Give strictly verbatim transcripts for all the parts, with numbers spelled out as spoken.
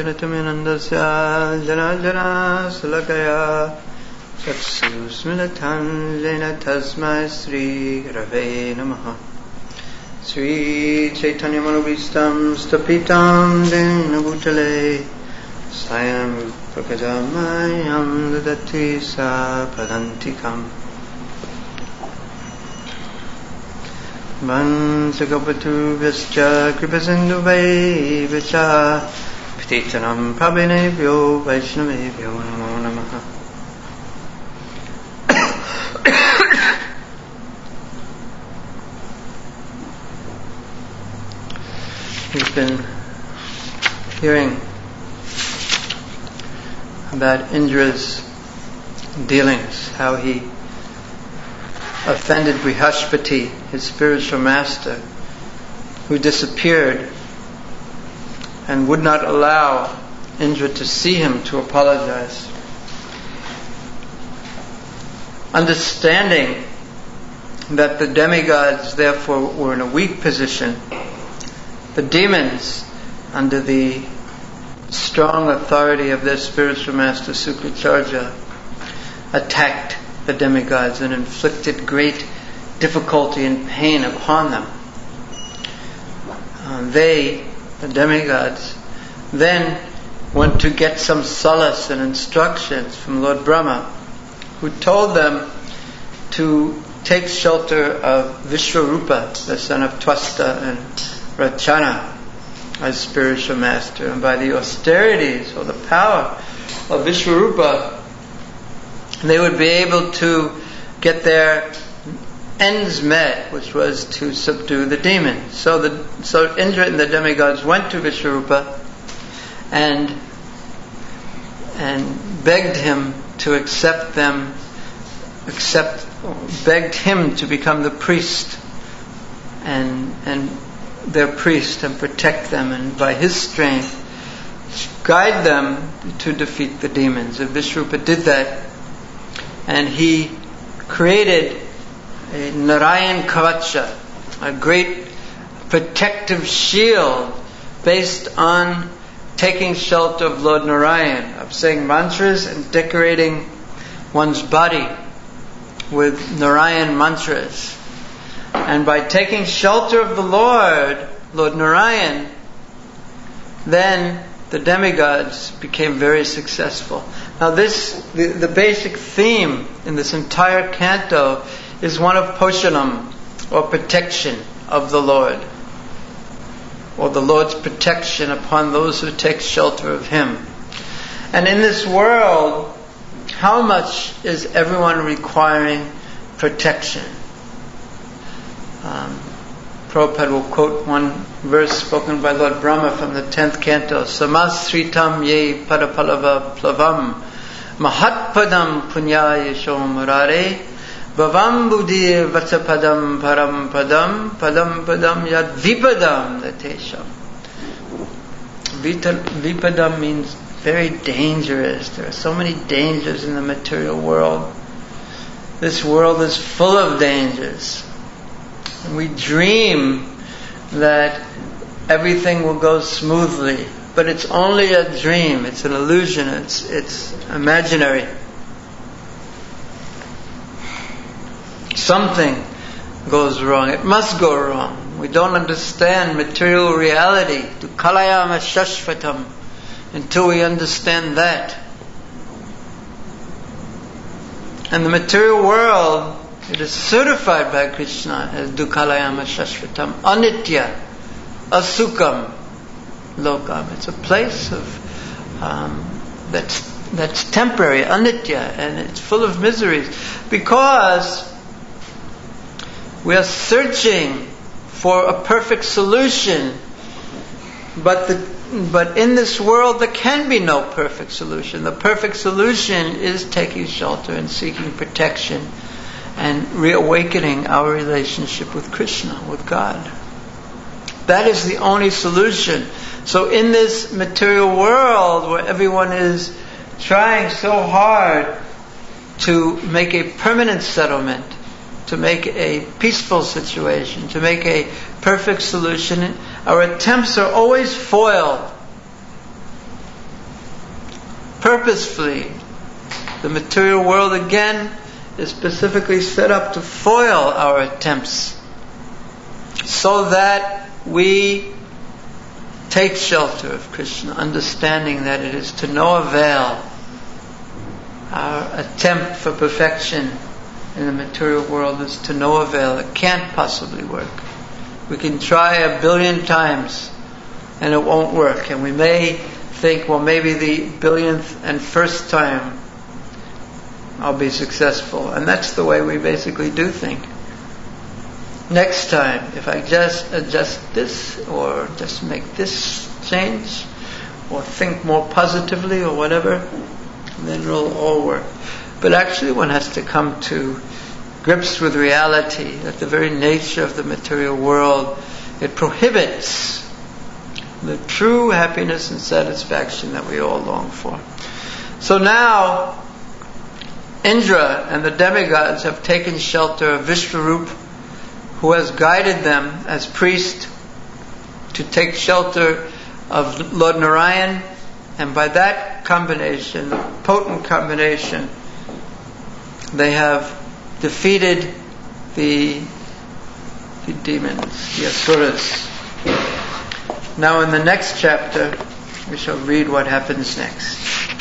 Janataminandasya Jana Jana Salakaya Chaksusmilatan Jena Tasmai Sri Rave Namaha Sri Chaitanya Manobhistam Stapitam Dena Bhutale Sayam Prakajamayam Dadati Sa Padantikam Vansakapatu Vyascha Kripasindu Vaivaccha Patitanam Prabhinebhyo Vaishnavebhyo Namo Namaha. We've been hearing about Indra's dealings, how he offended Brihaspati, his spiritual master, who disappeared and would not allow Indra to see him to apologize. Understanding that the demigods therefore were in a weak position, the demons, under the strong authority of their spiritual master Sukracharya, attacked the demigods and inflicted great difficulty and pain upon them. Uh, they, the demigods, then went to get some solace and instructions from Lord Brahma, who told them to take shelter of Vishwarupa, the son of Twasta and Rachana, as spiritual master. And by the austerities or the power of Vishwarupa, they would be able to get their ends met, which was to subdue the demons. So the so Indra and the demigods went to Vishwarupa and and begged him to accept them, accept, begged him to become the priest and and their priest and protect them, and by his strength guide them to defeat the demons. And Vishwarupa did that, and he created a Narayan Kavacha, a great protective shield based on taking shelter of Lord Narayan, of saying mantras and decorating one's body with Narayan mantras. And by taking shelter of the Lord, Lord Narayan, then the demigods became very successful. Now this, the, the basic theme in this entire canto is one of Poshanam, or protection of the Lord, or the Lord's protection upon those who take shelter of Him. And in this world, how much is everyone requiring protection? Um, Prabhupada will quote one verse spoken by Lord Brahma from the tenth canto: Samasritam ye padapalava plavam mahatpadam punyaya shomurare bhavam buddhi vatsapadam param padam padam padam yad vipadam latesham. Vipadam means very dangerous. There are so many dangers in the material world. This world is full of dangers. And we dream that everything will go smoothly, but it's only a dream. It's an illusion. It's it's imaginary. Something goes wrong. It must go wrong. We don't understand material reality. Tu kalayama shashvatam, until we understand that. And the material world, it is certified by Krishna as Dukalayama Shashvatam, Anitya, Asukam, Lokam. It's a place of um, that's that's temporary, Anitya, and it's full of miseries, because we are searching for a perfect solution. But the but in this world there can be no perfect solution. The perfect solution is taking shelter and seeking protection and reawakening our relationship with Krishna, with God. That is the only solution. So in this material world where everyone is trying so hard to make a permanent settlement, to make a peaceful situation, to make a perfect solution, our attempts are always foiled purposefully. The material world, again, is specifically set up to foil our attempts, so that we take shelter of Krishna, understanding that it is to no avail. Our attempt for perfection in the material world is to no avail. It can't possibly work. We can try a billion times and it won't work. And we may think, well, maybe the billionth and first time I'll be successful. And that's the way we basically do think. Next time, if I just adjust this, or just make this change, or think more positively, or whatever, then it'll all work. But actually one has to come to grips with reality, that the very nature of the material world, it prohibits the true happiness and satisfaction that we all long for. So now, Indra and the demigods have taken shelter of Vishvarup, who has guided them as priest to take shelter of Lord Narayan, and by that combination, the potent combination, they have defeated the, the demons, the asuras. Now in the next chapter, we shall read what happens next.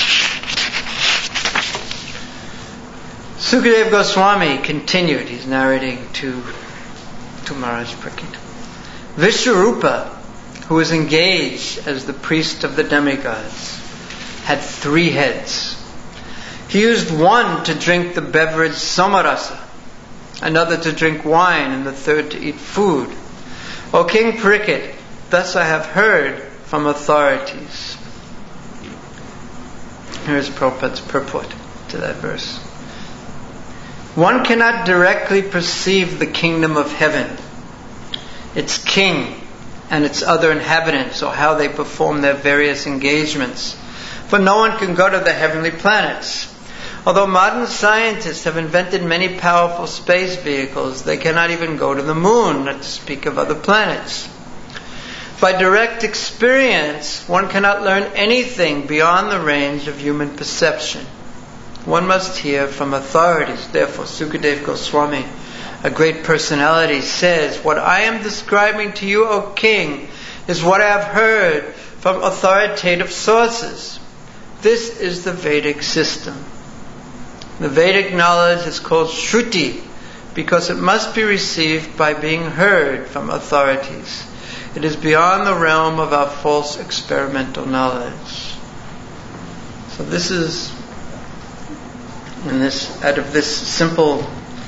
Sukadeva Goswami continued, he's narrating to, to Maharaj Parikshit. Vishvarupa, who was engaged as the priest of the demigods, had three heads. He used one to drink the beverage Somarasa, another to drink wine, and the third to eat food. O King Parikshit, thus I have heard from authorities. Here's Prabhupada's purport to that verse. One cannot directly perceive the kingdom of heaven, its king, and its other inhabitants, or how they perform their various engagements. For no one can go to the heavenly planets. Although modern scientists have invented many powerful space vehicles, they cannot even go to the moon, not to speak of other planets. By direct experience, one cannot learn anything beyond the range of human perception. One must hear from authorities. Therefore, Sukadeva Goswami, a great personality, says, what I am describing to you, O King, is what I have heard from authoritative sources. This is the Vedic system. The Vedic knowledge is called Shruti because it must be received by being heard from authorities. It is beyond the realm of our false experimental knowledge. So this is, in this, out of this simple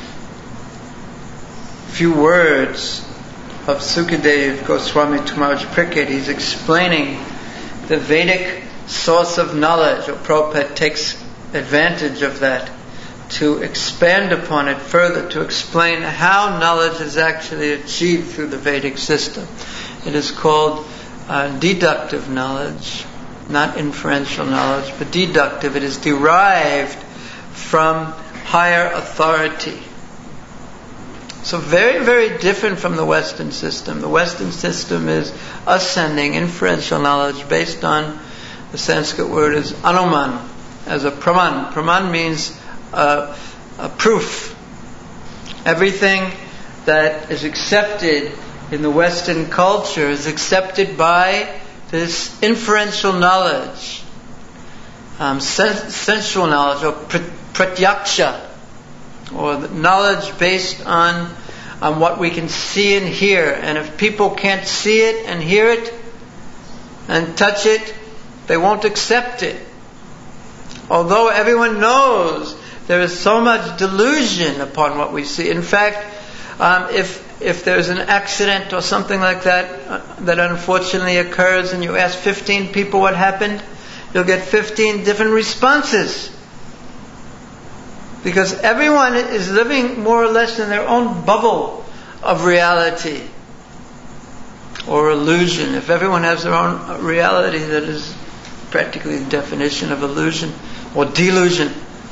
few words of Sukadeva Goswami to Maharaj Parikshit, he's explaining the Vedic source of knowledge, or Prabhupada takes advantage of that to expand upon it further, to explain how knowledge is actually achieved through the Vedic system. It is called uh, deductive knowledge, not inferential knowledge, but deductive. It is derived from higher authority. So very, very different from the Western system. The Western system is ascending inferential knowledge based on, the Sanskrit word is anuman, as a praman. Praman means uh, a proof. Everything that is accepted in the Western culture is accepted by this inferential knowledge, um, sen- sensual knowledge, or pr- pratyaksha, or the knowledge based on, on what we can see and hear. And if people can't see it and hear it and touch it, they won't accept it. Although everyone knows there is so much delusion upon what we see. In fact, um, if if there's an accident or something like that uh, that unfortunately occurs, and you ask fifteen people what happened, you'll get fifteen different responses. Because everyone is living more or less in their own bubble of reality or illusion. If everyone has their own reality, that is practically the definition of illusion or delusion.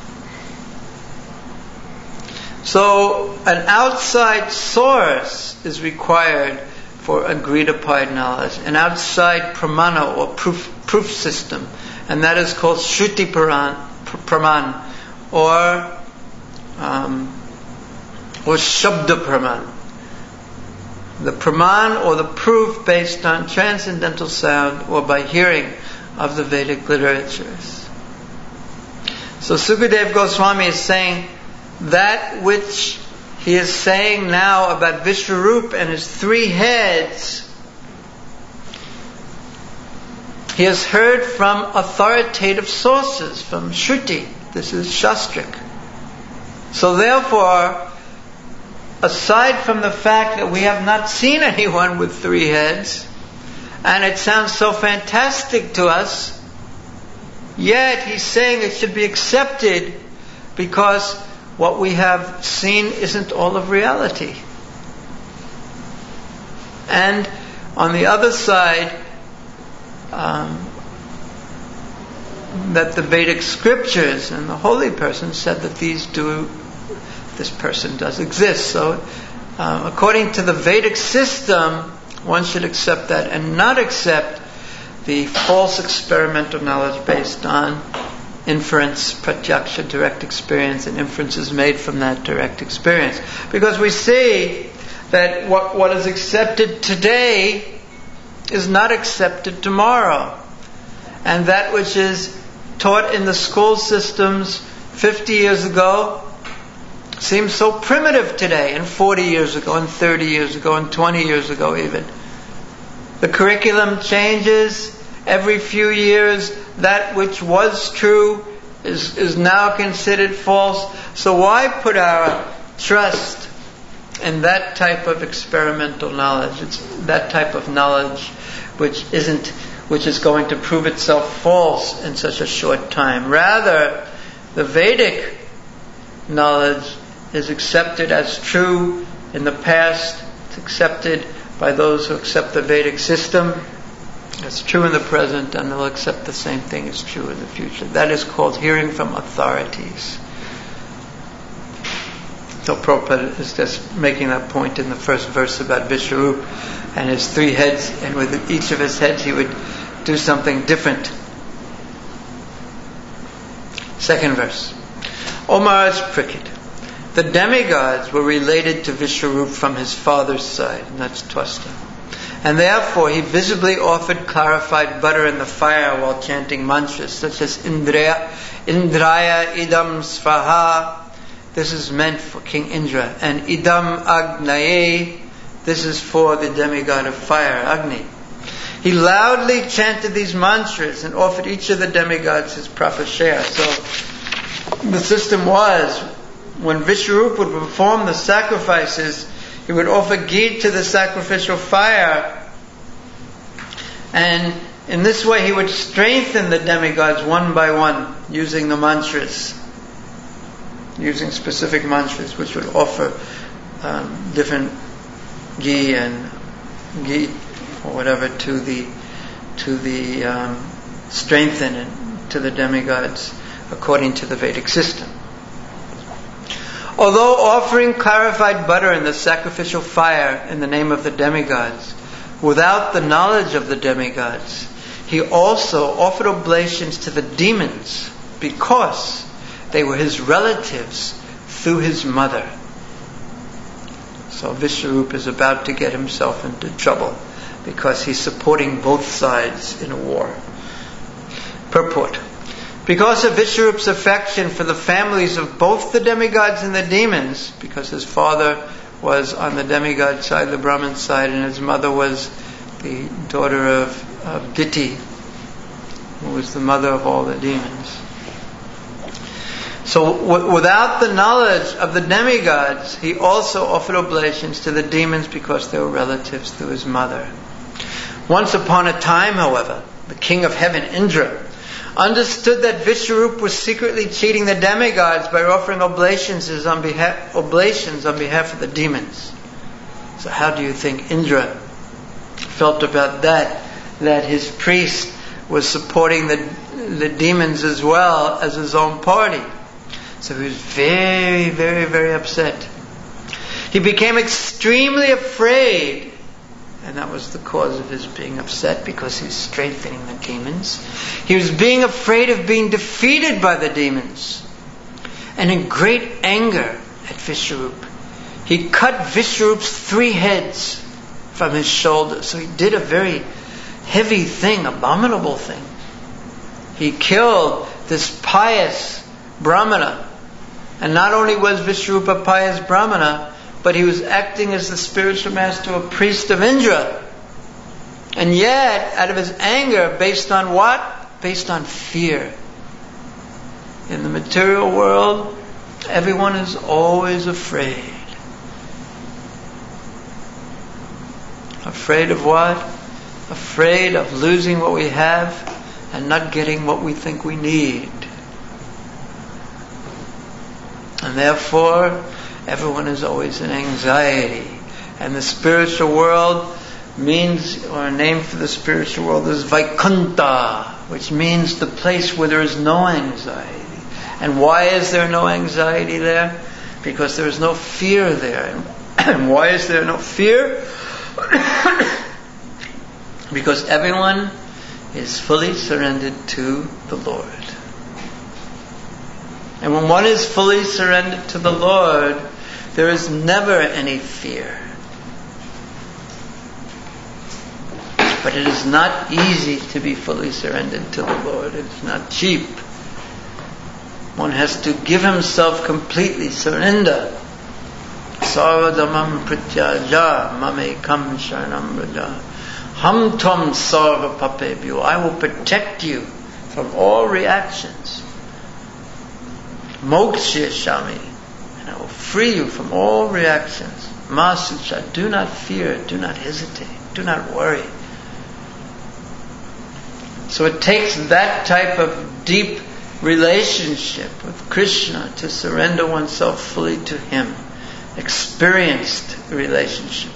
So an outside source is required for agreed upon knowledge, an outside pramana or proof proof system, and that is called Shruti Praman, or um, or Shabda Praman. The Praman, or the proof based on transcendental sound or by hearing of the Vedic literatures. So Sukadeva Goswami is saying that which he is saying now about Vishwarup and his three heads, he has heard from authoritative sources, from Shruti. This is Shastric. So therefore, aside from the fact that we have not seen anyone with three heads, and it sounds so fantastic to us, yet he's saying it should be accepted because what we have seen isn't all of reality. And on the other side, um, that the Vedic scriptures and the holy person said that these do, this person does exist. So, uh, according to the Vedic system, one should accept that and not accept the false experimental knowledge based on inference, pratyaksha, direct experience, and inferences made from that direct experience. Because we see that what, what is accepted today is not accepted tomorrow. And that which is taught in the school systems fifty years ago seems so primitive today, and forty years ago, and thirty years ago, and twenty years ago even. The curriculum changes every few years. That which was true is, is now considered false. So why put our trust in that type of experimental knowledge? It's that type of knowledge which isn't, which is going to prove itself false in such a short time. Rather, the Vedic knowledge is accepted as true in the past. It's accepted by those who accept the Vedic system. It's true in the present, and they'll accept the same thing as true in the future. That is called hearing from authorities. So Prabhupada is just making that point in the first verse about Vishwarup and his three heads, and with each of his heads he would do something different. Second verse. O Maharaj Parikshit, the demigods were related to Vishwarup from his father's side, and that's Twasta. And therefore he visibly offered clarified butter in the fire while chanting mantras such as Indraya, Indraya idam svaha, this is meant for King Indra, and idam agnaye, this is for the demigod of fire, Agni. He loudly chanted these mantras and offered each of the demigods his proper share. So the system was, when Vishwarup would perform the sacrifices, he would offer ghee to the sacrificial fire, and in this way he would strengthen the demigods one by one using the mantras, using specific mantras which would offer um, different ghee and ghee or whatever to the to the um, strengthen and to the demigods according to the Vedic system. Although offering clarified butter in the sacrificial fire in the name of the demigods, without the knowledge of the demigods, he also offered oblations to the demons because they were his relatives through his mother. So Vishwarup is about to get himself into trouble because he's supporting both sides in a war. Purport. Because of Vishwarup's affection for the families of both the demigods and the demons, because his father was on the demigod side, the Brahmin side, and his mother was the daughter of, of Diti, who was the mother of all the demons. So w- without the knowledge of the demigods, he also offered oblations to the demons because they were relatives through his mother. Once upon a time, however, the king of heaven, Indra, understood that Vishwarup was secretly cheating the demigods by offering oblations on behalf, oblations on behalf of the demons. So how do you think Indra felt about that? That his priest was supporting the, the demons as well as his own party. So he was very, very, very upset. He became extremely afraid And that was the cause of his being upset, because he was strengthening the demons. He was being afraid of being defeated by the demons. And in great anger at Vishwarup, he cut Vishwarup's three heads from his shoulders. So he did a very heavy thing, abominable thing. He killed this pious Brahmana. And not only was Vishwarupa a pious Brahmana, but he was acting as the spiritual master, a priest of Indra. And yet, out of his anger, based on what? Based on fear. In the material world, everyone is always afraid. Afraid of what? Afraid of losing what we have and not getting what we think we need. And therefore, everyone is always in anxiety. And the spiritual world means, or a name for the spiritual world is Vaikuntha, which means the place where there is no anxiety. And why is there no anxiety there? Because there is no fear there. And why is there no fear? Because everyone is fully surrendered to the Lord. And when one is fully surrendered to the Lord, there is never any fear. But it is not easy to be fully surrendered to the Lord. It's not cheap. One has to give himself completely, surrender. Sarvadamam prityaja mamekam sharanam raja. Ham tvam sarva papebhyo. I will protect you from all reactions. Moksha shami. And I will free you from all reactions. Masucha. Do not fear. Do not hesitate. Do not worry. So it takes that type of deep relationship with Krishna to surrender oneself fully to Him. Experienced relationship.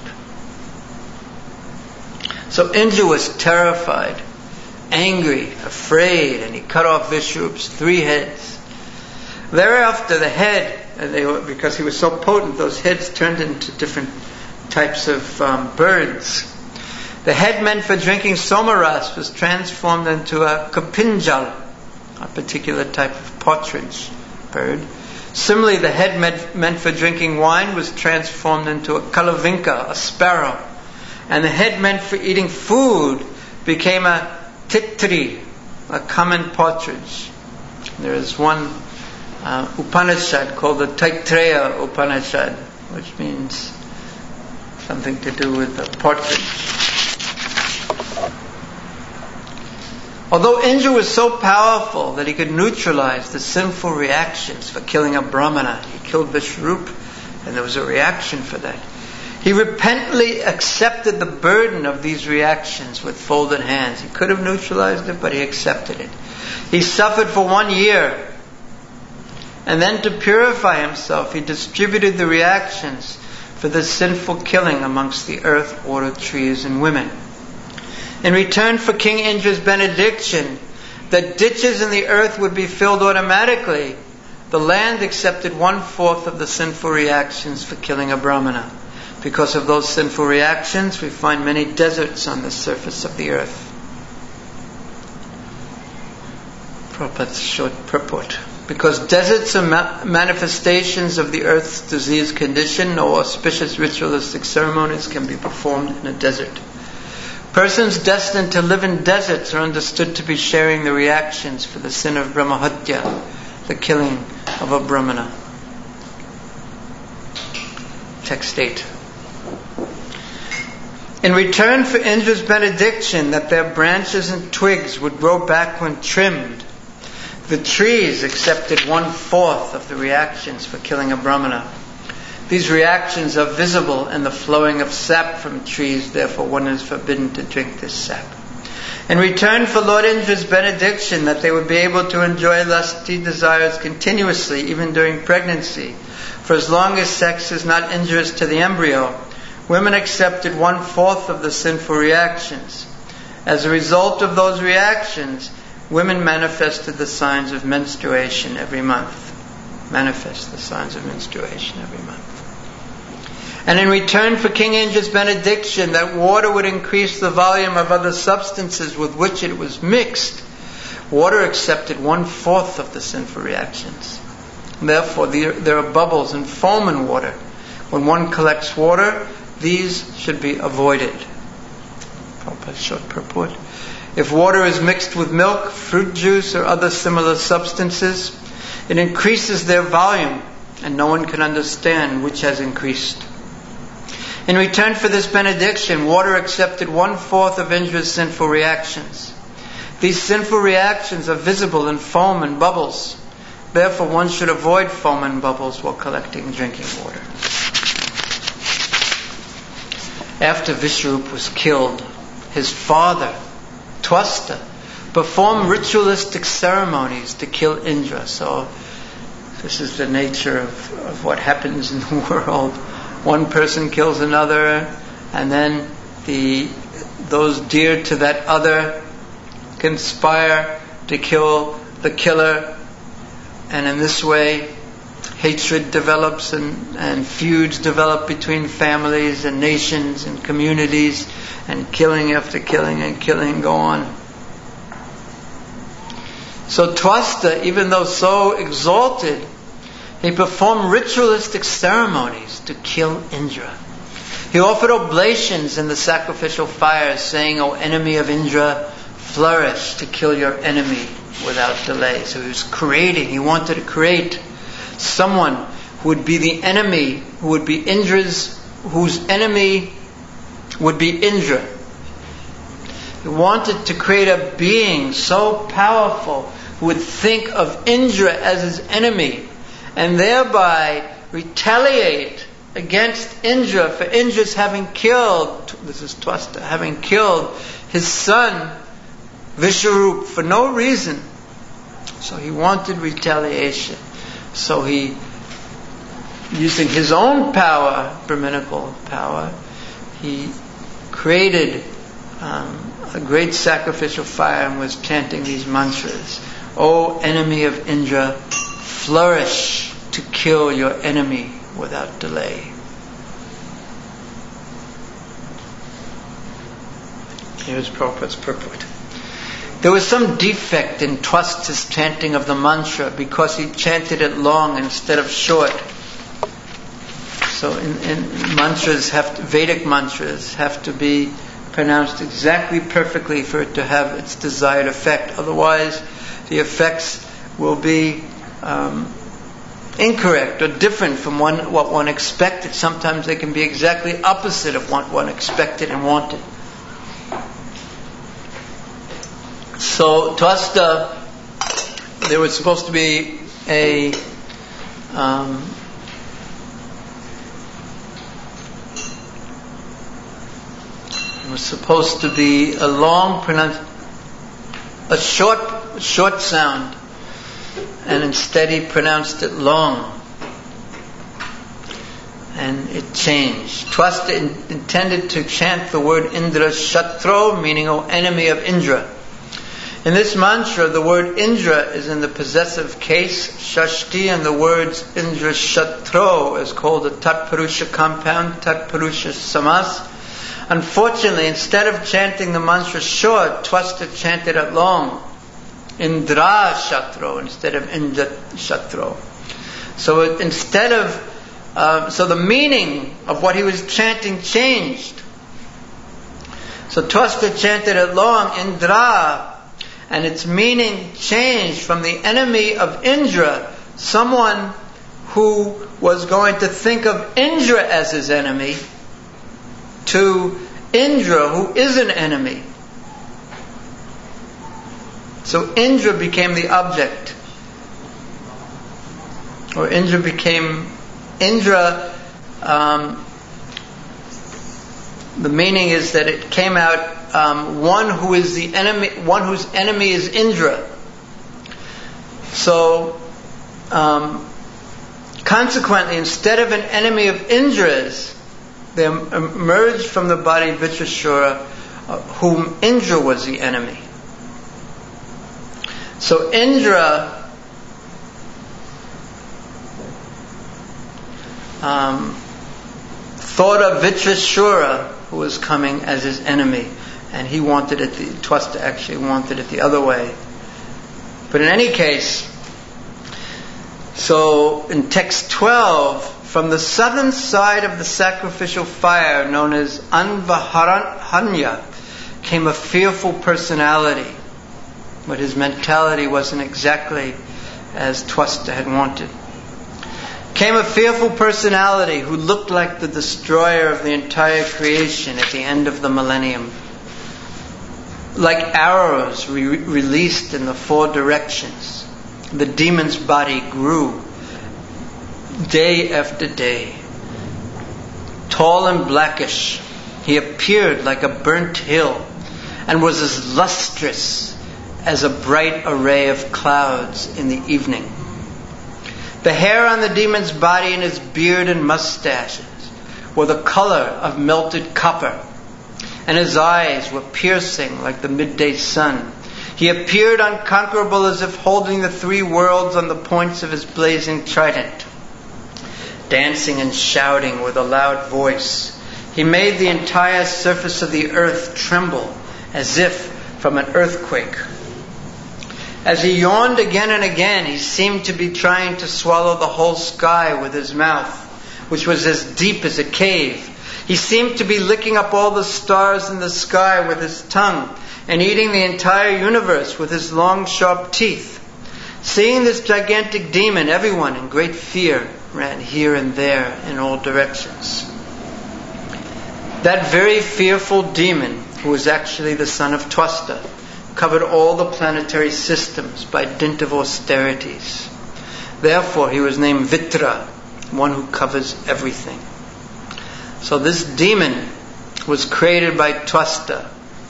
So Indra was terrified, angry, afraid, and he cut off Vishwarup's three heads. Thereafter the head, and they were, because he was so potent, those heads turned into different types of um, birds. The head meant for drinking somaras was transformed into a kapinjal, a particular type of partridge bird. Similarly, the head meant, meant for drinking wine was transformed into a kalavinka, a sparrow. And the head meant for eating food became a titri, a common partridge. There is one uh, Upanishad called the Taittiriya Upanishad, which means something to do with a partridge. Although Indra was so powerful that he could neutralize the sinful reactions for killing a Brahmana, he killed Vishwarup, and there was a reaction for that. He repentantly accepted the burden of these reactions with folded hands. He could have neutralized it, but he accepted it. He suffered for one year. And then to purify himself, he distributed the reactions for the sinful killing amongst the earth, water, trees, and women. In return for King Indra's benediction, that ditches in the earth would be filled automatically, the land accepted one-fourth of the sinful reactions for killing a Brahmana. Because of those sinful reactions, we find many deserts on the surface of the earth. Prabhupada's short purport. Because deserts are ma- manifestations of the earth's disease condition, no auspicious ritualistic ceremonies can be performed in a desert. Persons destined to live in deserts are understood to be sharing the reactions for the sin of Brahmahatya, the killing of a Brahmana. Text eight. In return for Indra's benediction that their branches and twigs would grow back when trimmed, the trees accepted one-fourth of the reactions for killing a Brahmana. These reactions are visible in the flowing of sap from trees, therefore one is forbidden to drink this sap. In return for Lord Indra's benediction that they would be able to enjoy lusty desires continuously, even during pregnancy, for as long as sex is not injurious to the embryo, women accepted one-fourth of the sinful reactions. As a result of those reactions, women manifested the signs of menstruation every month. Manifest the signs of menstruation every month. And in return for King Indra's benediction that water would increase the volume of other substances with which it was mixed, water accepted one-fourth of the sinful reactions. Therefore, there are bubbles and foam in water. When one collects water, these should be avoided. Prabhupada's short purport. If water is mixed with milk, fruit juice, or other similar substances, it increases their volume, and no one can understand which has increased. In return for this benediction, water accepted one-fourth of Indra's sinful reactions. These sinful reactions are visible in foam and bubbles. Therefore, one should avoid foam and bubbles while collecting drinking water. After Vishwarup was killed, his father, Twasta, performed ritualistic ceremonies to kill Indra. So, this is the nature of, of what happens in the world. One person kills another, and then the those dear to that other conspire to kill the killer, and in this way hatred develops and, and feuds develop between families and nations and communities, and killing after killing and killing go on. So Twasta, even though so exalted, he performed ritualistic ceremonies to kill Indra. He offered oblations in the sacrificial fires, saying, "O enemy of Indra, flourish to kill your enemy without delay." So he was creating, he wanted to create someone who would be the enemy, who would be Indra's, whose enemy would be Indra. He wanted to create a being so powerful who would think of Indra as his enemy, and thereby retaliate against Indra for Indra's having killed, this is Twasta, having killed his son Vishwarup for no reason. So he wanted retaliation. So he, using his own power, Brahminical power, he created um, a great sacrificial fire and was chanting these mantras. O enemy of Indra, flourish to kill your enemy without delay. Here's Prabhupada's purport. There was some defect in Twasta's chanting of the mantra because he chanted it long instead of short. So in, in mantras have to, Vedic mantras have to be pronounced exactly perfectly for it to have its desired effect. Otherwise, the effects will be um, incorrect or different from one, what one expected. Sometimes they can be exactly opposite of what one expected and wanted. So Twasta, there was supposed to be a um, it was supposed to be a long pronunci- a short short sound, and instead he pronounced it long, and it changed. Twasta in, intended to chant the word Indra Shatro, meaning O enemy of Indra. In this mantra, the word Indra is in the possessive case, Shashti, and the words Indra Shatro is called a Tatpurusha compound, Tatpurusha Samas. Unfortunately, instead of chanting the mantra short, Twasta chanted it long. Indra Shatro instead of Indra Shatro. So it, instead of, uh, so the meaning of what he was chanting changed. So Twasta chanted it long, Indra, and its meaning changed from the enemy of Indra, someone who was going to think of Indra as his enemy, to Indra, who is an enemy. So Indra became the object, or Indra became Indra. Um, the meaning is that it came out um, one who is the enemy, one whose enemy is Indra. So, um, consequently, instead of an enemy of Indra's, there emerged from the body Vitrashura, uh, whom Indra was the enemy. So Indra um, thought of Vitrashura, who was coming as his enemy, and he wanted it, the, Twasta actually wanted it the other way. But in any case, so in text twelve, from the southern side of the sacrificial fire, known as Anvaharanya, came a fearful personality. But his mentality wasn't exactly as Twasta had wanted. Came a fearful personality who looked like the destroyer of the entire creation at the end of the millennium. Like arrows re- released in the four directions, the demon's body grew day after day. Tall and blackish, he appeared like a burnt hill and was as lustrous as a bright array of clouds in the evening. The hair on the demon's body and his beard and mustaches were the color of melted copper, and his eyes were piercing like the midday sun. He appeared unconquerable, as if holding the three worlds on the points of his blazing trident. Dancing and shouting with a loud voice, he made the entire surface of the earth tremble as if from an earthquake. As he yawned again and again, he seemed to be trying to swallow the whole sky with his mouth, which was as deep as a cave. He seemed to be licking up all the stars in the sky with his tongue and eating the entire universe with his long, sharp teeth. Seeing this gigantic demon, everyone in great fear ran here and there in all directions. That very fearful demon, who was actually the son of Twasta, covered all the planetary systems by dint of austerities. Therefore, he was named Vitra, one who covers everything. So this demon was created by Twasta.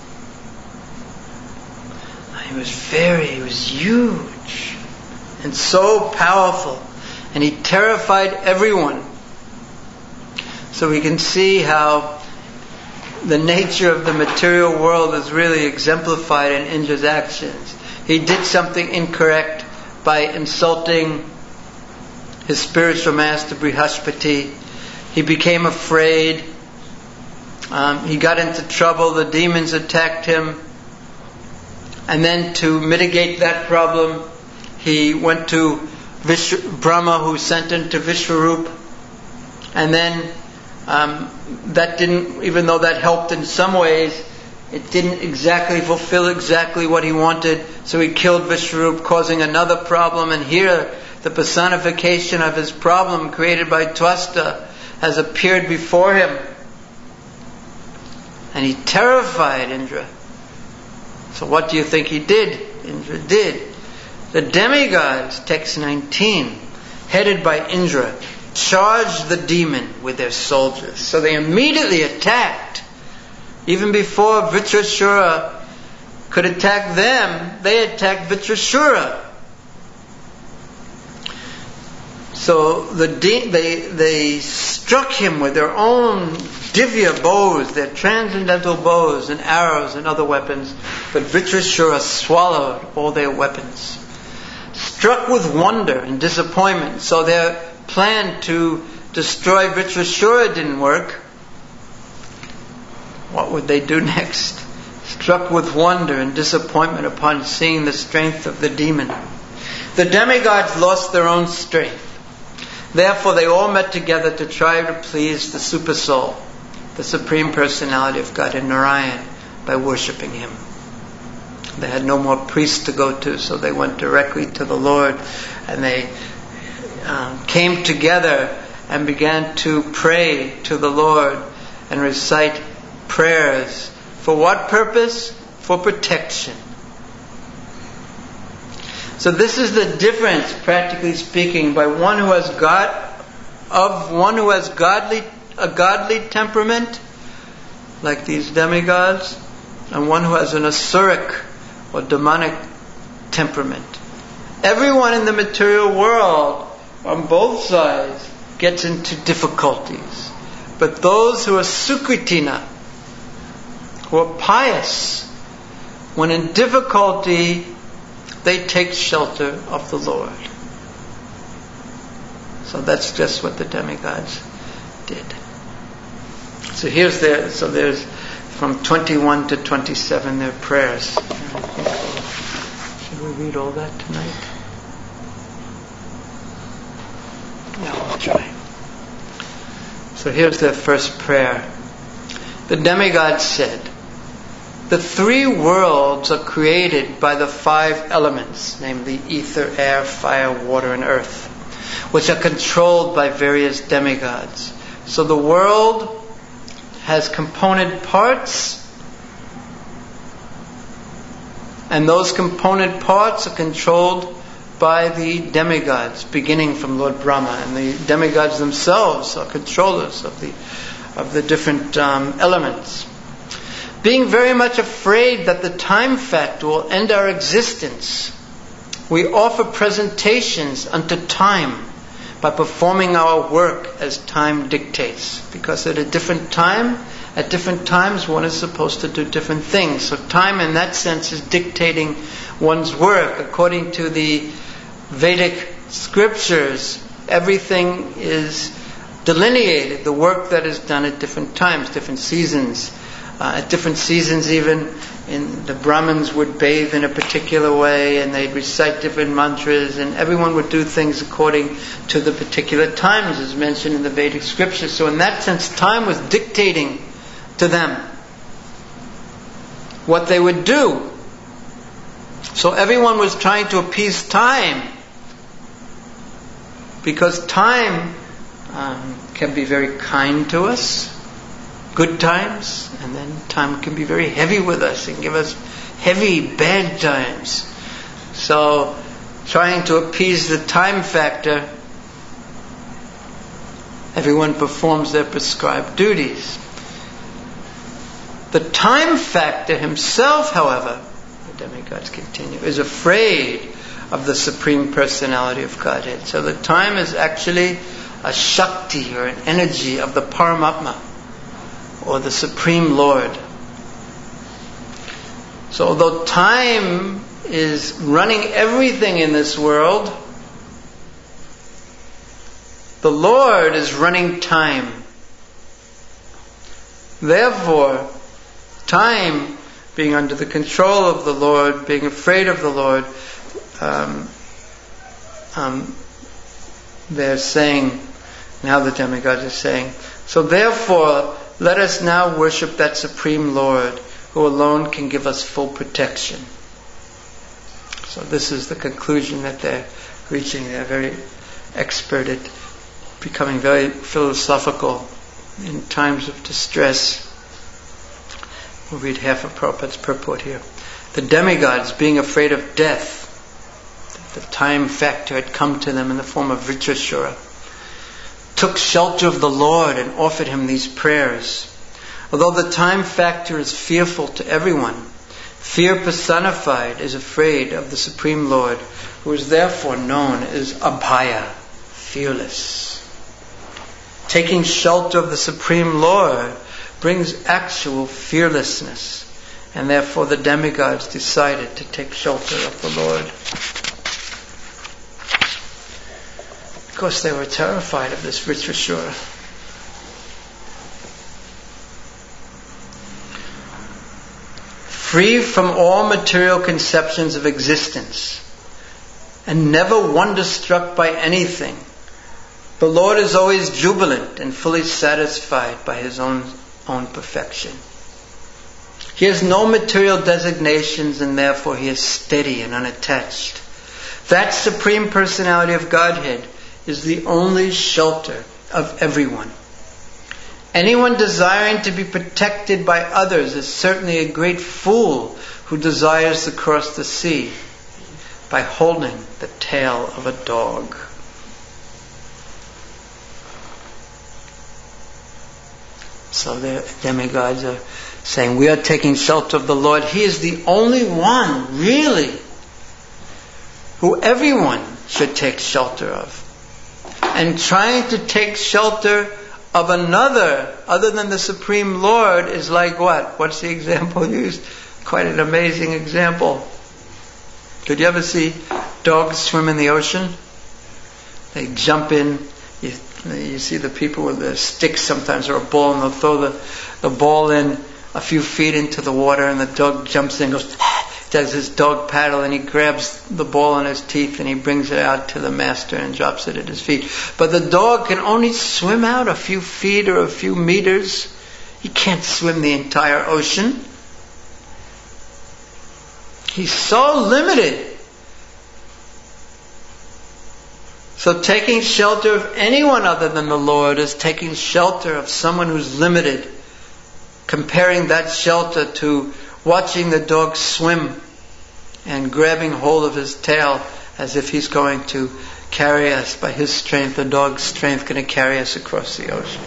He was very, he was huge and so powerful, and he terrified everyone. So we can see how the nature of the material world is really exemplified in Indra's actions. He did something incorrect by insulting his spiritual master Brihaspati. He became afraid. Um, he got into trouble. The demons attacked him. And then to mitigate that problem, he went to Vishwa, Brahma, who sent him to Vishwarup. And then Um, that didn't, even though that helped in some ways, it didn't exactly fulfill exactly what he wanted. So he killed Vishwarup, causing another problem. And here, the personification of his problem created by Twasta has appeared before him. And he terrified Indra. So what do you think he did? Indra did. The demigods, text nineteen, headed by Indra, charged the demon with their soldiers. So they immediately attacked. Even before Vitrashura could attack them, they attacked Vitrashura. So the de- they they struck him with their own divya bows, their transcendental bows and arrows and other weapons, but Vitrashura swallowed all their weapons. Struck with wonder and disappointment, so their plan to destroy Vitrashura didn't work. What would they do next? Struck with wonder and disappointment upon seeing the strength of the demon, the demigods lost their own strength. Therefore, they all met together to try to please the Super Soul, the Supreme Personality of God in Narayan, by worshipping Him. They had no more priests to go to, so they went directly to the Lord, and they um, came together and began to pray to the Lord and recite prayers. For what purpose? For protection. So this is the difference, practically speaking, by one who has God, of one who has godly, a godly temperament, like these demigods, and one who has an asuric or demonic temperament. Everyone in the material world, on both sides, gets into difficulties. But those who are sukritina, who are pious, when in difficulty, they take shelter of the Lord. So that's just what the demigods did. So here's their, so there's from twenty-one to twenty-seven their prayers. Should we read all that tonight? No, I'll try. So here's their first prayer. The demigods said, the three worlds are created by the five elements, namely ether, air, fire, water, and earth, which are controlled by various demigods. So the world has component parts, and those component parts are controlled by the demigods, beginning from Lord Brahma, and the demigods themselves are controllers of the of the different um, elements. Being very much afraid that the time factor will end our existence, we offer presentations unto time by performing our work as time dictates. Because at a different time, at different times, one is supposed to do different things. So time in that sense is dictating one's work. According to the Vedic scriptures, everything is delineated, the work that is done at different times, different seasons. Uh, at different seasons even, in the Brahmins would bathe in a particular way, and they'd recite different mantras, and everyone would do things according to the particular times as mentioned in the Vedic scriptures. So in that sense, time was dictating to them what they would do. So everyone was trying to appease time, because time um, can be very kind to us, good times, and then time can be very heavy with us and give us heavy, bad times. So, trying to appease the time factor, everyone performs their prescribed duties. The time factor himself, however, the demigods continue, is afraid of the Supreme Personality of Godhead. So the time is actually a Shakti or an energy of the Paramatma, or the Supreme Lord. So although time is running everything in this world, the Lord is running time. Therefore, time being under the control of the Lord, being afraid of the Lord, um, um, they're saying, now the demigods are saying, so therefore, let us now worship that Supreme Lord who alone can give us full protection. So this is the conclusion that they're reaching. They're very expert at becoming very philosophical in times of distress. We'll read half of Prabhupada's purport here. The demigods, being afraid of death, the time factor had come to them in the form of Vritrashura, took shelter of the Lord and offered him these prayers. Although the time factor is fearful to everyone, fear personified is afraid of the Supreme Lord, who is therefore known as Abhaya, fearless. Taking shelter of the Supreme Lord brings actual fearlessness, and therefore the demigods decided to take shelter of the Lord. Of course, they were terrified of this Vritrashura. Free from all material conceptions of existence, and never wonder-struck by anything, the Lord is always jubilant and fully satisfied by His own, own perfection. He has no material designations, and therefore He is steady and unattached. That Supreme Personality of Godhead is the only shelter of everyone. Anyone desiring to be protected by others is certainly a great fool who desires to cross the sea by holding the tail of a dog. So the demigods are saying, we are taking shelter of the Lord. He is the only one, really, who everyone should take shelter of. And trying to take shelter of another, other than the Supreme Lord, is like what? What's the example used? Quite an amazing example. Did you ever see dogs swim in the ocean? They jump in, You, you see the people with the sticks sometimes, or a ball, and they'll throw the, the ball in a few feet into the water, and the dog jumps in and goes, does his dog paddle, and he grabs the ball in his teeth and he brings it out to the master and drops it at his feet. But the dog can only swim out a few feet or a few meters. He can't swim the entire ocean. He's so limited. So taking shelter of anyone other than the Lord is taking shelter of someone who's limited. Comparing that shelter to watching the dog swim and grabbing hold of his tail as if he's going to carry us by his strength, the dog's strength going to carry us across the ocean.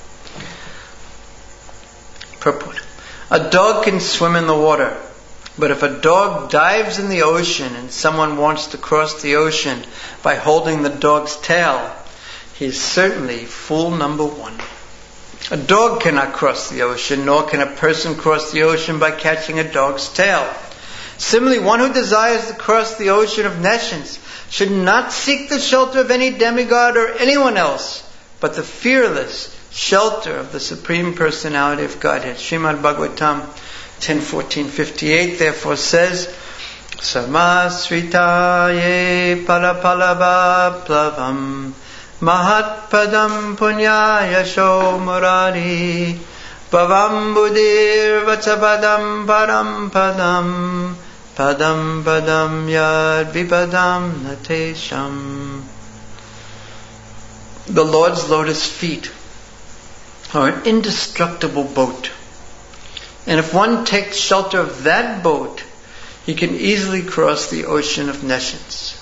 Purport. A dog can swim in the water, but if a dog dives in the ocean and someone wants to cross the ocean by holding the dog's tail, he's certainly fool number one. A dog cannot cross the ocean, nor can a person cross the ocean by catching a dog's tail. Similarly, one who desires to cross the ocean of nescience should not seek the shelter of any demigod or anyone else, but the fearless shelter of the Supreme Personality of Godhead. Srimad Bhagavatam ten fourteen fifty-eight therefore says, Samasritaye palapalava plavam Mahat padam punya yasho murari Bhavam buddhir vachapadam param padam Padam padam yad vipadam natesham. The Lord's lotus feet are an indestructible boat. And if one takes shelter of that boat, he can easily cross the ocean of nescience.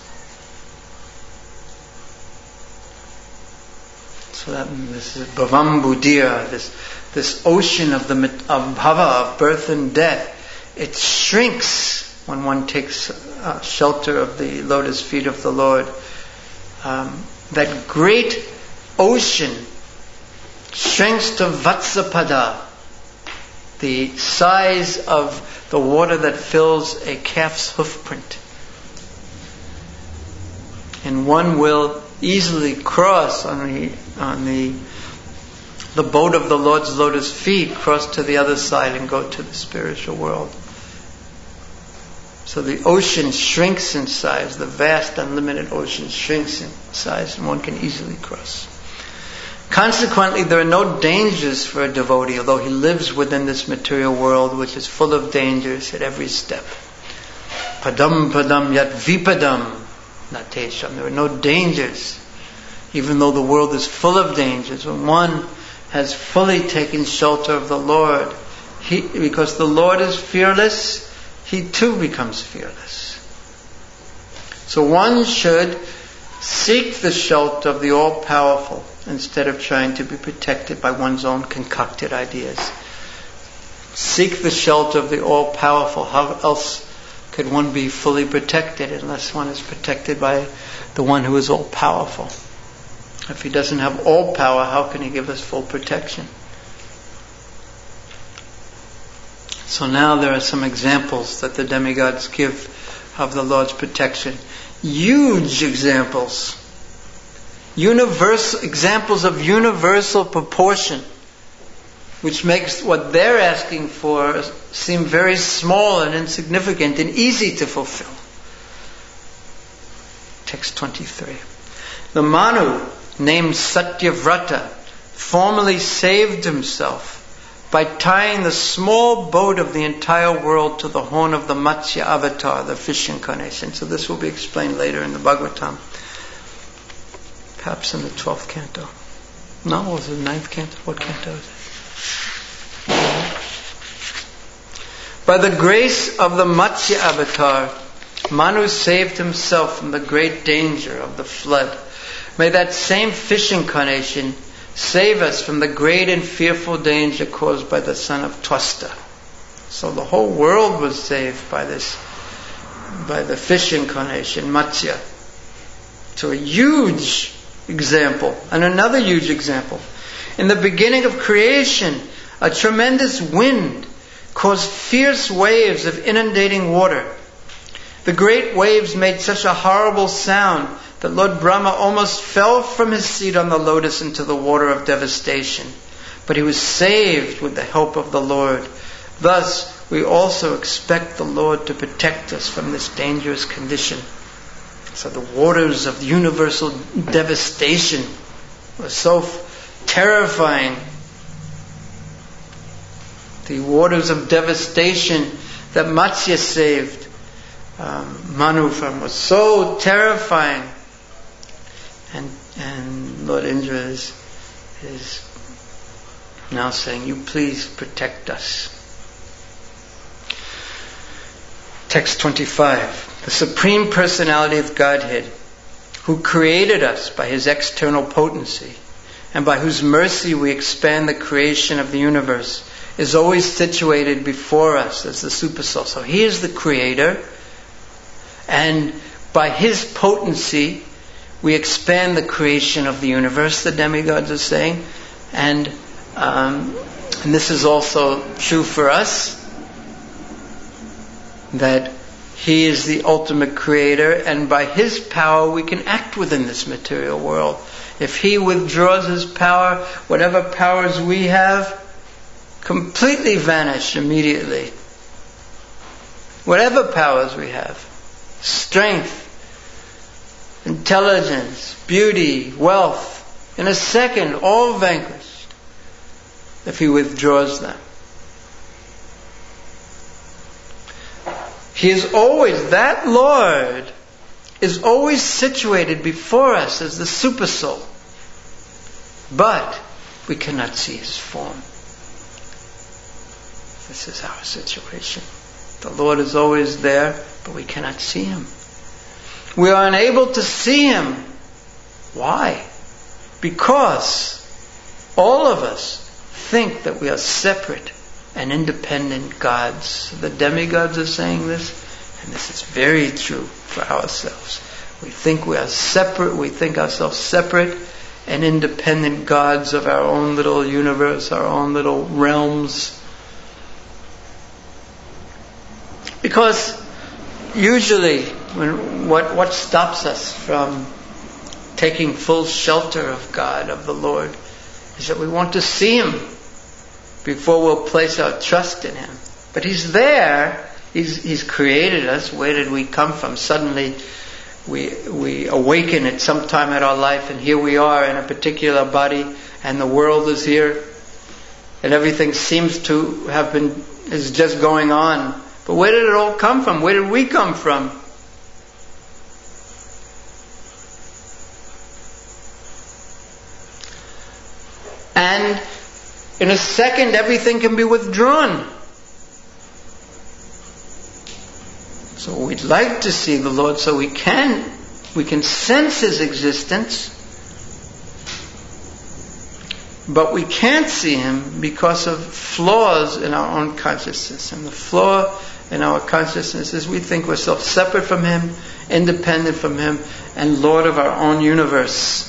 So that this is Bhavam Buddhira, this this ocean of the of bhava, of birth and death. It shrinks when one takes uh, shelter of the lotus feet of the Lord. Um, that great ocean shrinks to Vatsapada, the size of the water that fills a calf's hoof print. And one will easily cross on the on the the boat of the Lord's lotus feet, cross to the other side and go to the spiritual world. So the ocean shrinks in size, the vast unlimited ocean shrinks in size, and one can easily cross. Consequently, there are no dangers for a devotee, although he lives within this material world which is full of dangers at every step. Padam padam yat vipadam natesham. There are no dangers, even though the world is full of dangers. When one has fully taken shelter of the Lord, he, because the Lord is fearless, he too becomes fearless. So one should seek the shelter of the all-powerful instead of trying to be protected by one's own concocted ideas. Seek the shelter of the all-powerful. How else could one be fully protected unless one is protected by the one who is all-powerful? If he doesn't have all power, how can he give us full protection? So now there are some examples that the demigods give of the Lord's protection. Huge examples. Universal examples of universal proportion, which makes what they're asking for seem very small and insignificant and easy to fulfill. Text twenty-three. The Manu, named Satyavrata, formerly saved himself by tying the small boat of the entire world to the horn of the Matsya avatar, the fish incarnation. So this will be explained later in the Bhagavatam. Perhaps in the twelfth canto. No, was it the ninth canto? What canto is it? By the grace of the Matsya avatar, Manu saved himself from the great danger of the flood. May that same fish incarnation save us from the great and fearful danger caused by the son of Twasta. So the whole world was saved by this, by the fish incarnation, Matsya. So a huge example. And another huge example. In the beginning of creation, a tremendous wind caused fierce waves of inundating water. The great waves made such a horrible sound that Lord Brahma almost fell from his seat on the lotus into the water of devastation. But he was saved with the help of the Lord. Thus, we also expect the Lord to protect us from this dangerous condition. So the waters of universal devastation were so f- terrifying. The waters of devastation that Matsya saved um, Manu from was so terrifying. And and Lord Indra is, is now saying, you please protect us. Text twenty-five. The Supreme Personality of Godhead, who created us by His external potency, and by whose mercy we expand the creation of the universe, is always situated before us as the Supersoul. So He is the Creator, and by His potency we expand the creation of the universe, the demigods are saying. And, um, and this is also true for us, that He is the ultimate creator, and by His power we can act within this material world. If He withdraws His power, whatever powers we have completely vanish immediately. Whatever powers we have, strength, intelligence, beauty, wealth, in a second, all vanquished if He withdraws them. He is always, that Lord is always situated before us as the Supersoul. But we cannot see His form. This is our situation. The Lord is always there, but we cannot see Him. We are unable to see Him. Why? Because all of us think that we are separate and independent gods. The demigods are saying this, and this is very true for ourselves. We think we are separate, we think ourselves separate and independent gods of our own little universe, our own little realms. Because usually, when, what, what stops us from taking full shelter of God, of the Lord, is that we want to see Him before we'll place our trust in Him. But He's there. He's, he's created us. Where did we come from? Suddenly we we awaken at some time in our life, and here we are in a particular body, and the world is here, and everything seems to have been, is just going on. But where did it all come from? Where did we come from? And in a second, everything can be withdrawn. So we'd like to see the Lord, so we can, we can sense His existence, but we can't see Him because of flaws in our own consciousness. And the flaw in our consciousness is we think we're self-separate from Him, independent from Him, and Lord of our own universe.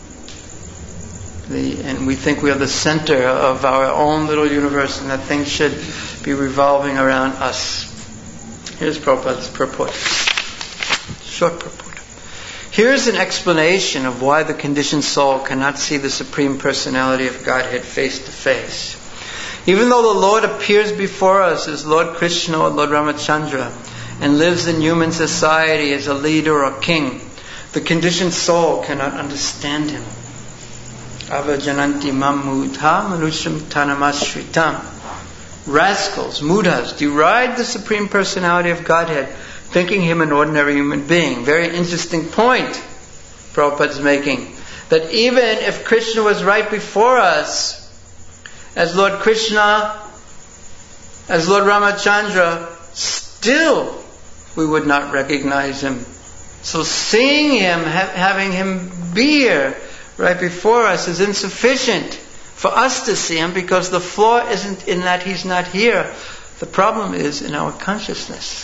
The, and we think we are the center of our own little universe, and that things should be revolving around us. Here's Prabhupada's purport. Short purport. Here's an explanation of why the conditioned soul cannot see the Supreme Personality of Godhead face to face. Even though the Lord appears before us as Lord Krishna or Lord Ramachandra and lives in human society as a leader or king, the conditioned soul cannot understand Him. Avajananti mam mudha manusham tanamasritam. Rascals, mudhas, deride the Supreme Personality of Godhead, thinking Him an ordinary human being. Very interesting point Prabhupada's making. That even if Krishna was right before us, as Lord Krishna, as Lord Ramachandra, still we would not recognize Him. So seeing Him, ha- having Him be here right before us is insufficient for us to see Him, because the flaw isn't in that He's not here. The problem is in our consciousness.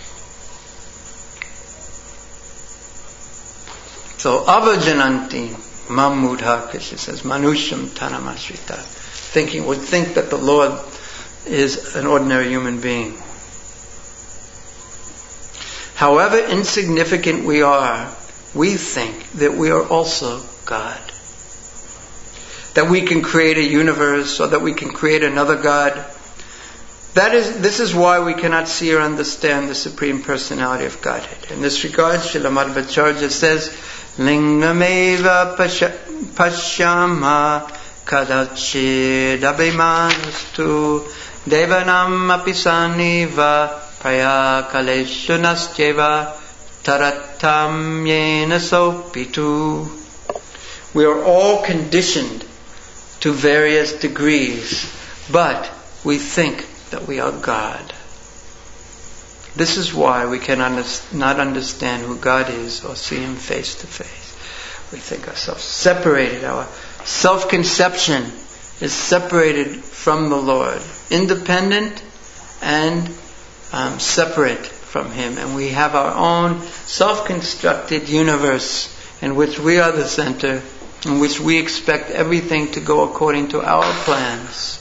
So avajananti mam mudha, Krishna says, manusham tanamasrita, thinking would think that the Lord is an ordinary human being. However insignificant we are, we think that we are also God. That we can create a universe, or that we can create another God. That is, this is why we cannot see or understand the Supreme Personality of Godhead. In this regard, Srila Madhvacharya says, Lingameva pashyama kadachid abhimanastu devanam apisaniva praya kaleshu nastyeva taratam yena sopitu. We are all conditioned to various degrees, but we think that we are God. This is why we cannot not understand who God is or see Him face to face. We think ourselves separated. Our self-conception is separated from the Lord, independent and um, separate from Him. And we have our own self-constructed universe in which we are the center, in which we expect everything to go according to our plans.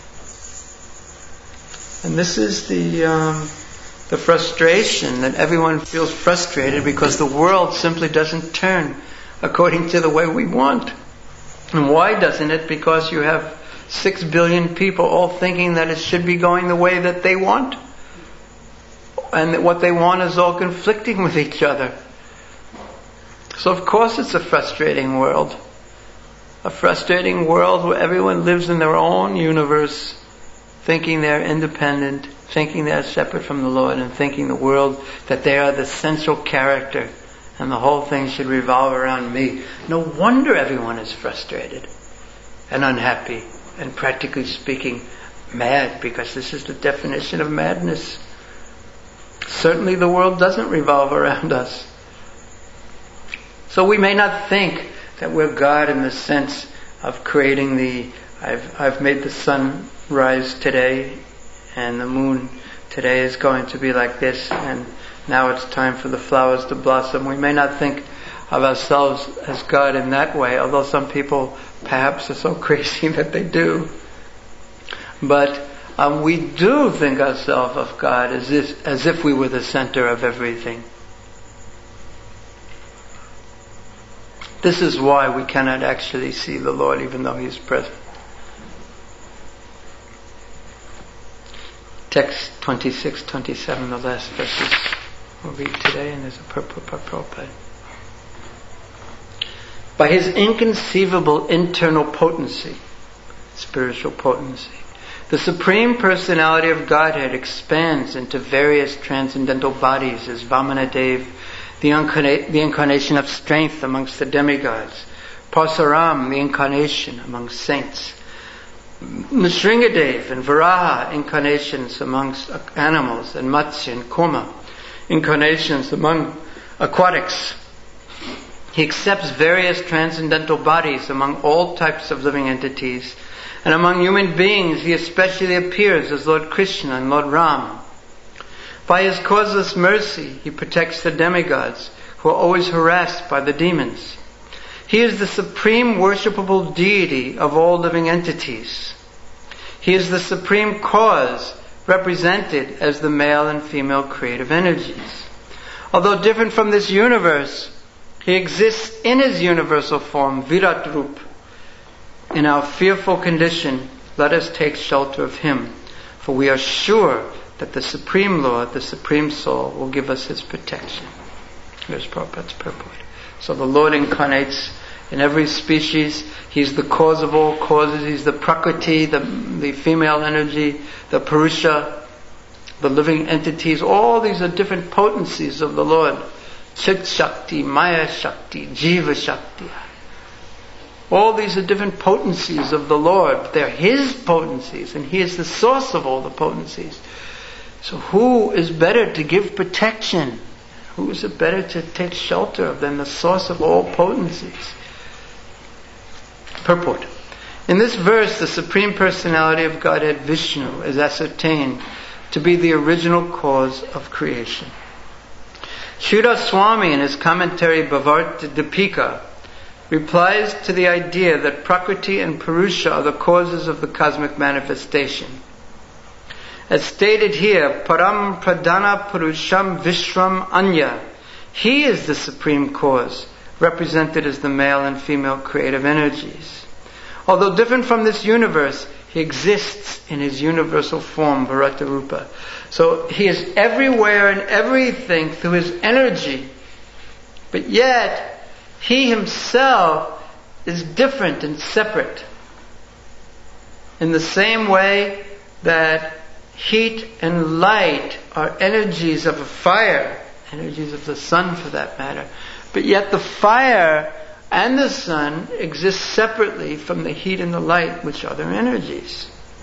And this is the um, the frustration that everyone feels frustrated because the world simply doesn't turn according to the way we want. And why doesn't it? Because you have six billion people all thinking that it should be going the way that they want. And that what they want is all conflicting with each other. So of course it's a frustrating world. A frustrating world where everyone lives in their own universe, thinking they're independent, thinking they're separate from the Lord, and thinking the world that they are the central character and the whole thing should revolve around me. No wonder everyone is frustrated and unhappy and, practically speaking, mad, because this is the definition of madness. Certainly the world doesn't revolve around us. So we may not think that we're God in the sense of creating the, I've, I've made the sun rise today, and the moon today is going to be like this, and now it's time for the flowers to blossom. We may not think of ourselves as God in that way, although some people perhaps are so crazy that they do. But um, we do think ourselves of God as if, as if we were the center of everything. This is why we cannot actually see the Lord even though He is present. Text twenty-six, twenty-seven, the last verses we'll read today, and there's a purport by Prabhupada. By His inconceivable internal potency, spiritual potency, the Supreme Personality of Godhead expands into various transcendental bodies as Vamanadev, the, incarna- the incarnation of strength amongst the demigods, Parsaram, the incarnation among saints, Nrsingadev and Varaha, incarnations amongst animals, and Matsya and Kurma, incarnations among aquatics. He accepts various transcendental bodies among all types of living entities, and among human beings He especially appears as Lord Krishna and Lord Ram. By His causeless mercy He protects the demigods who are always harassed by the demons. He is the supreme worshipable deity of all living entities. He is the supreme cause represented as the male and female creative energies. Although different from this universe, He exists in His universal form, Virat Rup. In our fearful condition, let us take shelter of Him, for we are sure that the Supreme Lord, the Supreme Soul, will give us His protection. Here's Prabhupada's purport. So the Lord incarnates in every species. He's the cause of all causes. He's the Prakriti, the, the female energy, the Purusha, the living entities. All these are different potencies of the Lord. Chit Shakti, Maya Shakti, Jiva Shakti. All these are different potencies of the Lord. They're His potencies, and He is the source of all the potencies. So who is better to give protection? Who is it better to take shelter of than the source of all potencies? Purport. In this verse, the Supreme Personality of Godhead Vishnu is ascertained to be the original cause of creation. Sridhar Swami, in his commentary Bhavarta Dipika, replies to the idea that Prakriti and Purusha are the causes of the cosmic manifestation. As stated here, Param Pradana Purusham Vishram Anya He is the supreme cause, represented as the male and female creative energies. Although different from this universe, he exists in his universal form, Virata Rupa. So he is everywhere and everything through his energy. But yet, he himself is different and separate. In the same way that heat and light are energies of a fire, energies of the sun for that matter, but yet the fire and the sun exist separately from the heat and the light, which are their energies.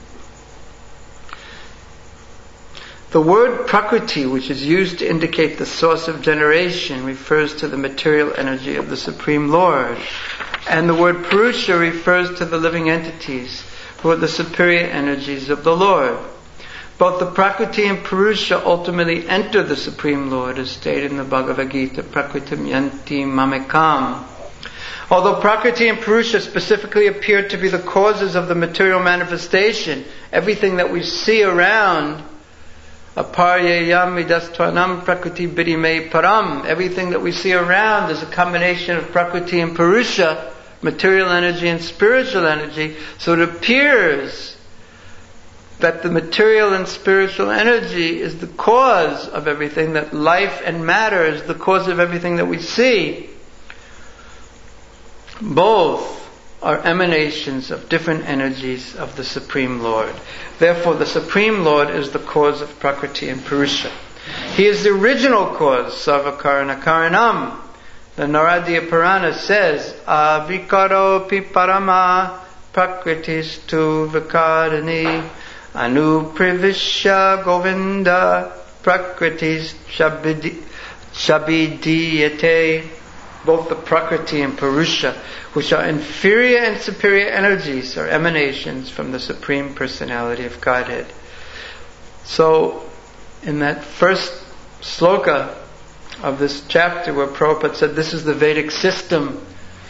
The word Prakriti, which is used to indicate the source of generation, refers to the material energy of the Supreme Lord. And the word Purusha refers to the living entities, who are the superior energies of the Lord. Both the Prakriti and Purusha ultimately enter the Supreme Lord, as stated in the Bhagavad Gita, Prakritim yanti mamekam. Although Prakriti and Purusha specifically appear to be the causes of the material manifestation, everything that we see around, aparyayam vidastvanam prakriti bidime param, everything that we see around is a combination of Prakriti and Purusha, material energy and spiritual energy. So it appears that the material and spiritual energy is the cause of everything, that life and matter is the cause of everything that we see. Both are emanations of different energies of the Supreme Lord. Therefore, the Supreme Lord is the cause of Prakriti and Purusha. He is the original cause, Sarvakarana Karanam. The Naradiya Purana says, Avikaro pi parama prakritistu vikarani anuprivishya govinda prakritis shabidiyate. Both the Prakriti and Purusha, which are inferior and superior energies, are emanations from the Supreme Personality of Godhead. So, in that first sloka of this chapter where Prabhupada said this is the Vedic system,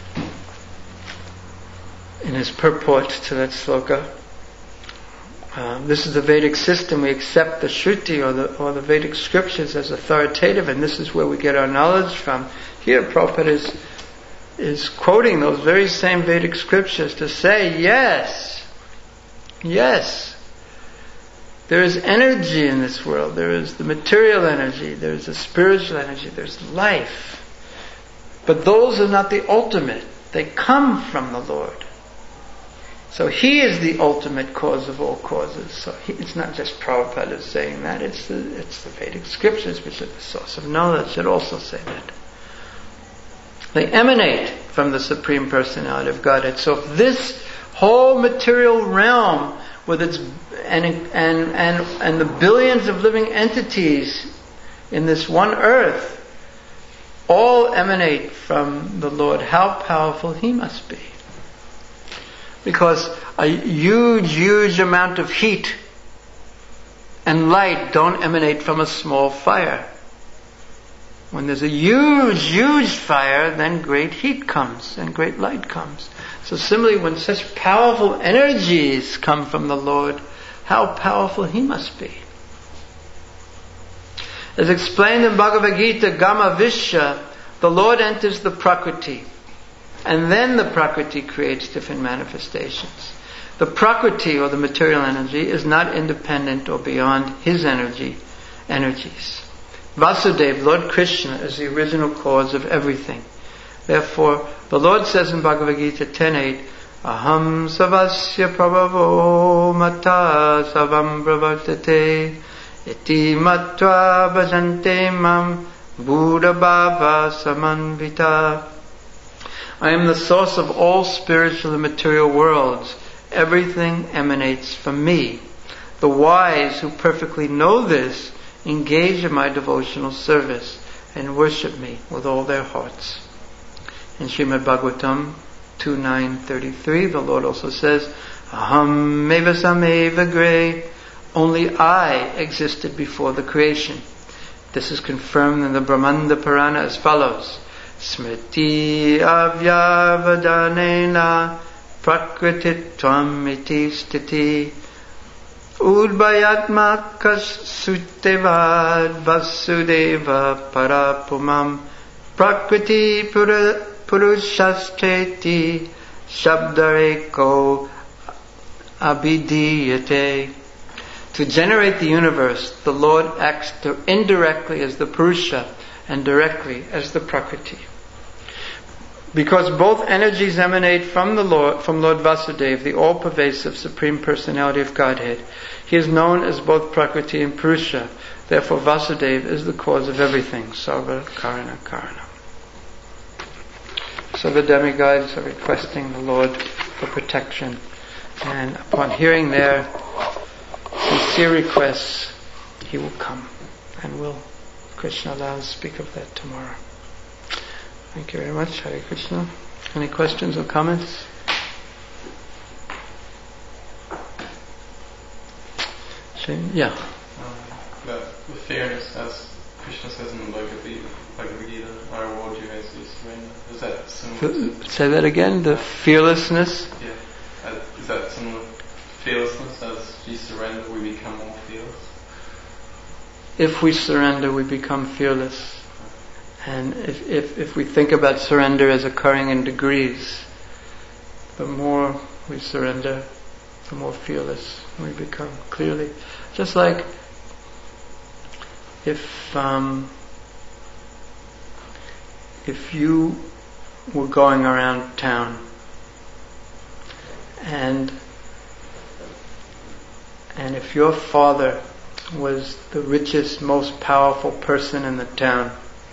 in his purport to that sloka, um, this is the Vedic system. We accept the Shruti or the, or the Vedic scriptures as authoritative, and this is where we get our knowledge from. Here Prabhupada is, is quoting those very same Vedic scriptures to say, yes, yes, there is energy in this world. There is the material energy, there is the spiritual energy, there's life. But those are not the ultimate. They come from the Lord. So He is the ultimate cause of all causes. So he, it's not just Prabhupada saying that, it's the, it's the Vedic scriptures which are the source of knowledge that also say that. They emanate from the Supreme Personality of Godhead. So if this whole material realm with its and and and and the billions of living entities in this one earth all emanate from the Lord, how powerful He must be. Because a huge, huge amount of heat and light don't emanate from a small fire. When there's a huge, huge fire, then great heat comes and great light comes. So similarly, when such powerful energies come from the Lord, how powerful He must be. As explained in Bhagavad Gita, Gama Vishya, the Lord enters the Prakriti, and then the Prakriti creates different manifestations. The Prakriti, or the material energy, is not independent or beyond His energy, energies. Vasudeva, Lord Krishna, is the original cause of everything. Therefore, the Lord says in Bhagavad Gita ten eight, Aham savasya prabhavo mata savam pravartate iti matva bhajante mam buddha bhava samanvita. I am the source of all spiritual and material worlds. Everything emanates from me. The wise who perfectly know this engage in my devotional service and worship me with all their hearts. In Srimad Bhagavatam two nine thirty-three, the Lord also says, Aham meva sameva gre. Only I existed before the creation. This is confirmed in the Brahmanda Purana as follows. Smriti avyavadanena prakrititvam iti stiti Udbayatmakas sutevad vasudeva parapumam prakriti purushasteti shabdareko abhidiyate. To generate the universe, the Lord acts indirectly as the Purusha and directly as the Prakriti. Because both energies emanate from the Lord, from Lord Vasudeva, the all-pervasive Supreme Personality of Godhead, he is known as both Prakriti and Purusha. Therefore, Vasudeva is the cause of everything. Sarva Karana Karana. So the demigods are requesting the Lord for protection. And upon hearing their sincere requests, he will come. And will, Krishna allow us to speak of that tomorrow. Thank you very much. Hare Krishna. Any questions or comments? Yeah. Um, about the fairness, as Krishna says in the Bhagavad Gita, I reward you as you surrender. Is that similar? To, say that again. The fearlessness. Yeah. Uh, is that similar? Fearlessness, as we surrender, we become more fearless. If we surrender, we become fearless. And if, if if we think about surrender as occurring in degrees, the more we surrender, the more fearless we become. Clearly, just like if um, if you were going around town and and if your father was the richest, most powerful person in the town,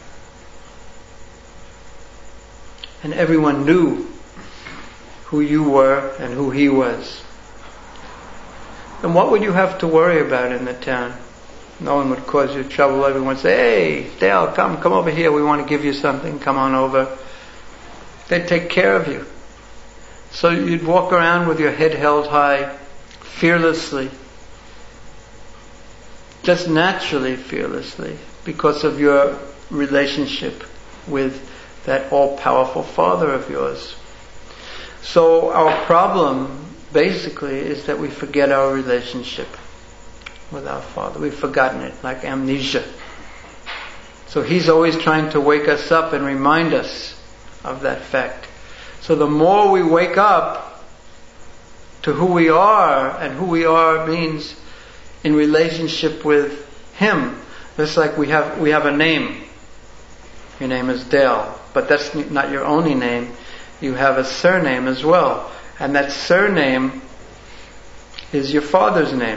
and everyone knew who you were and who he was, then what would you have to worry about in the town? No one would cause you trouble. Everyone would say, "Hey, Dale, come, come over here. We want to give you something. Come on over." They'd take care of you. So you'd walk around with your head held high, fearlessly, just naturally fearlessly, because of your relationship with that all-powerful Father of yours. So our problem, basically, is that we forget our relationship with our Father. We've forgotten it, like amnesia. So He's always trying to wake us up and remind us of that fact. So the more we wake up to who we are, and who we are means in relationship with Him, just like we have we have a name. Your name is Dale, but that's not your only name. You have a surname as well, and that surname is your father's name.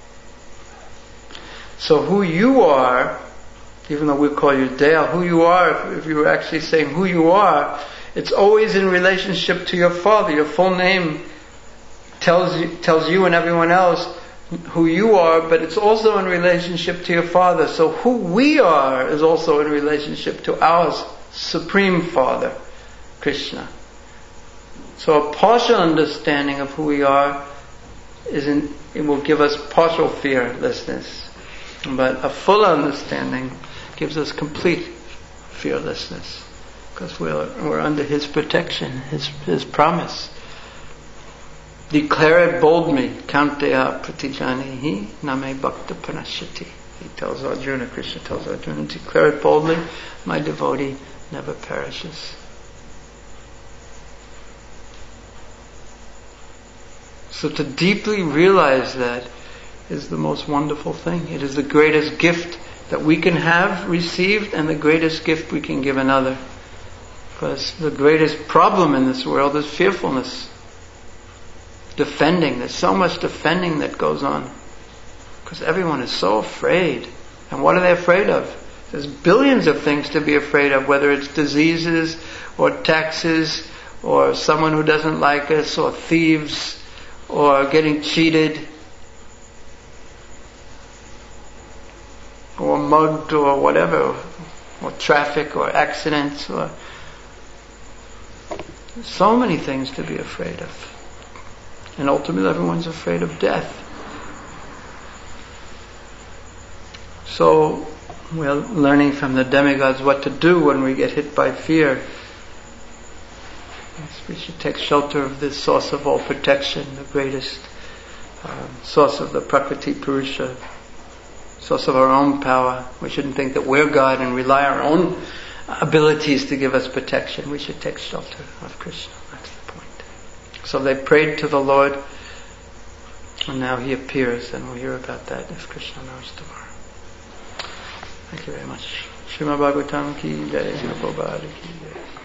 So who you are, even though we call you Dale, who you are, if, if you were actually saying who you are, it's always in relationship to your father. Your full name tells you, tells you and everyone else who you are, but it's also in relationship to your Father. So who we are is also in relationship to our Supreme Father, Krishna. So a partial understanding of who we are is in, it will give us partial fearlessness, but a full understanding gives us complete fearlessness, because we're we're under His protection, His His promise. Declare it boldly, Kanteya pratijanihi name bhakta pranashyati. He tells Arjuna, Krishna tells Arjuna, declare it boldly, my devotee never perishes. So to deeply realize that is the most wonderful thing. It is the greatest gift that we can have received, and the greatest gift we can give another. Because the greatest problem in this world is fearfulness. Defending. There's so much defending that goes on. Because everyone is so afraid. And what are they afraid of? There's billions of things to be afraid of, whether it's diseases, or taxes, or someone who doesn't like us, or thieves, or getting cheated, or mugged, or whatever, or traffic, or accidents, or so many things to be afraid of. And ultimately everyone's afraid of death. So we're learning from the demigods what to do when we get hit by fear. We should take shelter of this source of all protection, the greatest uh, source of the Prakriti Purusha, source of our own power. We shouldn't think that we're God and rely on our own abilities to give us protection. We should take shelter of Krishna. That's the point. So they prayed to the Lord, and now He appears, and we'll hear about that if Krishna knows tomorrow. Thank you very much. Srimad Bhagavatam ki jai, Srila Prabhupada ki jai.